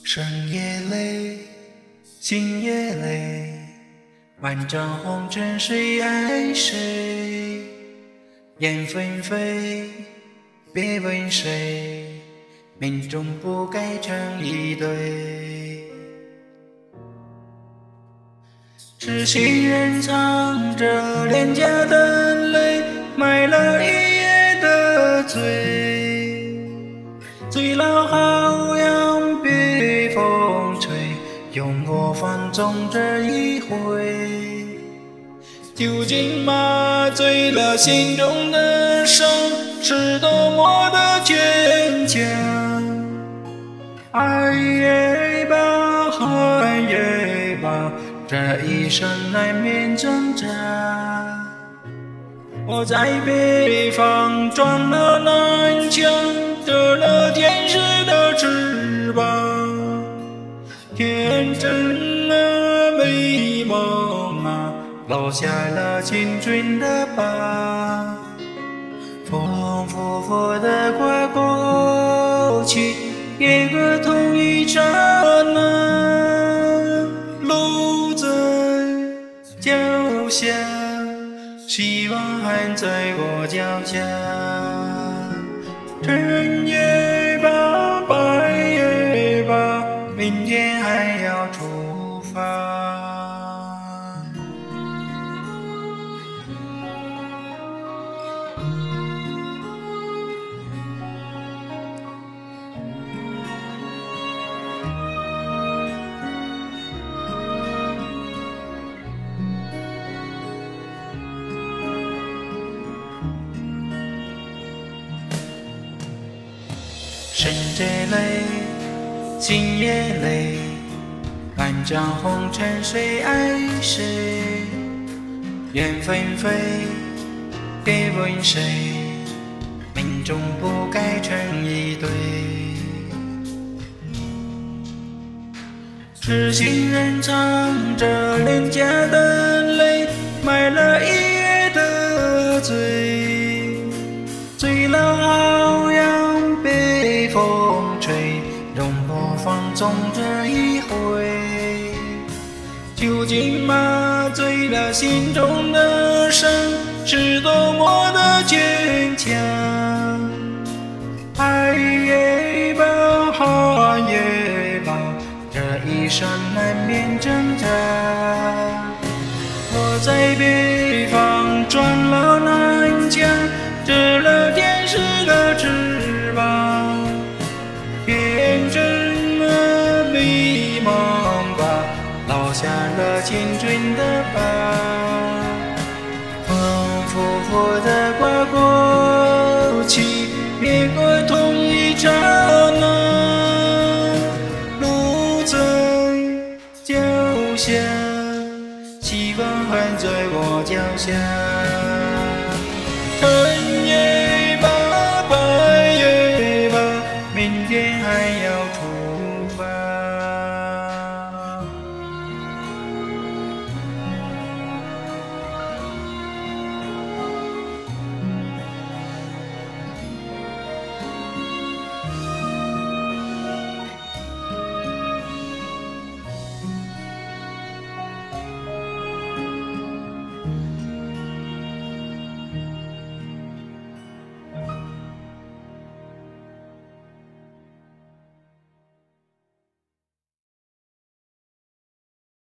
深夜泪，今夜泪，万丈红尘谁爱谁？燕纷飞，别问谁，命中不该成一对。痴心人藏着廉价的泪，买了一夜的醉。醉了好扬被风吹，用我放纵这一回。酒精麻醉了心中的伤，是多么的坚强。爱也罢，恨也罢，这一生难免挣扎。我在北方撞了南墙，得了天使的翅膀。天真啊，美梦啊，落下了青春的疤。风拂拂地刮过去，也隔同一刹那。路在脚下，希望还在我脚下。真也罢，白也罢，明天还要出发。深夜泪，今夜泪，万丈红尘谁爱谁？缘纷飞，别问谁，命中不该成一对。痴心人藏着廉价的泪，买了一夜的醉。醉了好扬被风吹，容我放纵这一回。酒精麻醉了心中的伤，是多么的坚强。爱也罢，恨也罢，这一生难免挣扎。我在北方撞了南墙，折了天使的翅膀。